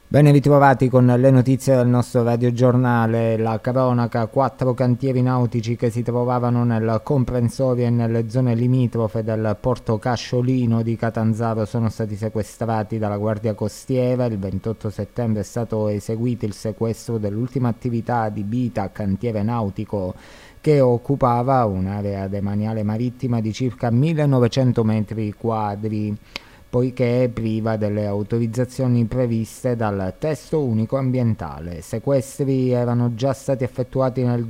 Ben ritrovati con le notizie del nostro radiogiornale. La cronaca: 4 cantieri nautici che si trovavano nel comprensorio e nelle zone limitrofe del porto Casciolino di Catanzaro sono stati sequestrati dalla Guardia Costiera. Il 28 settembre è stato eseguito il sequestro dell'ultima attività adibita, cantiere nautico, che occupava un'area demaniale marittima di circa 1900 metri quadri, poiché è priva delle autorizzazioni previste dal testo unico ambientale. Sequestri erano già stati effettuati nel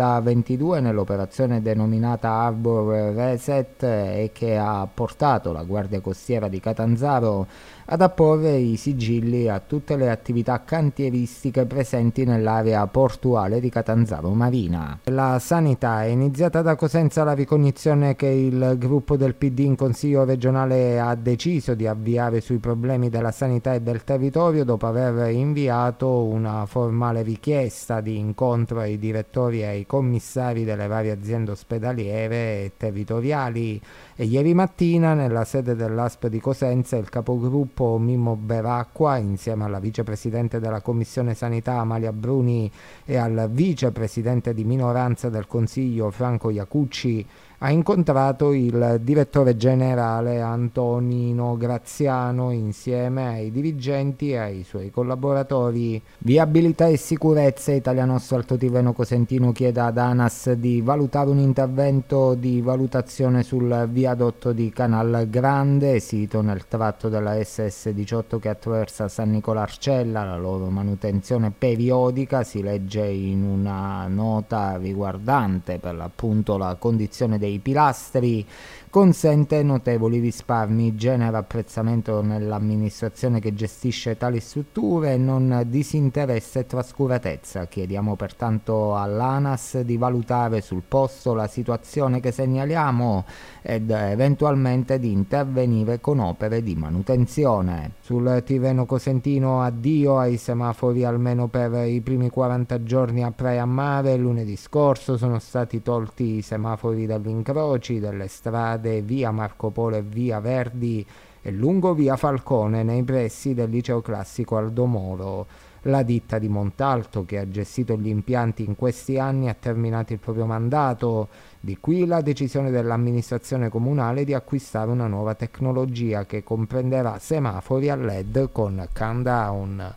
2022 nell'operazione denominata Harbor Reset e che ha portato la Guardia Costiera di Catanzaro ad apporre i sigilli a tutte le attività cantieristiche presenti nell'area portuale di Catanzaro Marina. La sanità: è iniziata da Cosenza la ricognizione che il gruppo del PD in Consiglio regionale ha deciso di avviare sui problemi della sanità e del territorio dopo aver inviato una formale richiesta di incontro ai direttori e ai commissari delle varie aziende ospedaliere e territoriali. E ieri mattina, nella sede dell'ASP di Cosenza, il capogruppo Mimmo Beracqua, insieme alla vicepresidente della Commissione Sanità Amalia Bruni e al vicepresidente di minoranza del Consiglio Franco Iacucci, ha incontrato il direttore generale Antonino Graziano insieme ai dirigenti e ai suoi collaboratori. Viabilità e sicurezza: Italiano Asfalto Tirreno Cosentino chiede ad ANAS di valutare un intervento di valutazione sul viadotto di Canal Grande, sito nel tratto della SS18 che attraversa San Nicolarcella. La loro manutenzione periodica, si legge in una nota riguardante per l'appunto la condizione dei pilastri, consente notevoli risparmi, genera apprezzamento nell'amministrazione che gestisce tali strutture e non disinteresse e trascuratezza. Chiediamo pertanto all'ANAS di valutare sul posto la situazione che segnaliamo ed eventualmente di intervenire con opere di manutenzione. Sul Tirreno Cosentino addio ai semafori almeno per i primi 40 giorni a Praia Mare. Lunedì scorso sono stati tolti i semafori dagli incroci delle strade via Marco Polo e via Verdi e lungo via Falcone nei pressi del liceo classico Aldo Moro. La ditta di Montalto, che ha gestito gli impianti in questi anni, ha terminato il proprio mandato. Di qui la decisione dell'amministrazione comunale di acquistare una nuova tecnologia che comprenderà semafori a LED con countdown.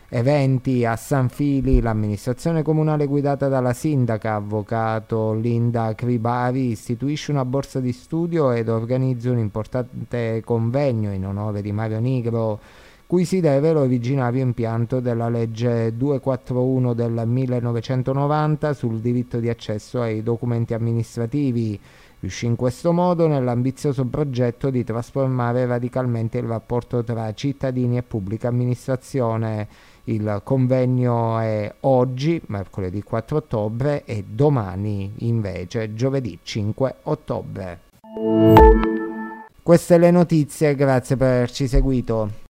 Eventi a San Fili: l'amministrazione comunale guidata dalla sindaca avvocato Linda Cribari istituisce una borsa di studio ed organizza un importante convegno in onore di Mario Nigro, cui si deve l'originario impianto della legge 241 del 1990 sul diritto di accesso ai documenti amministrativi. Riuscì in questo modo nell'ambizioso progetto di trasformare radicalmente il rapporto tra cittadini e pubblica amministrazione. Il convegno è oggi, mercoledì 4 ottobre, e domani invece, giovedì 5 ottobre. Queste le notizie, grazie per averci seguito.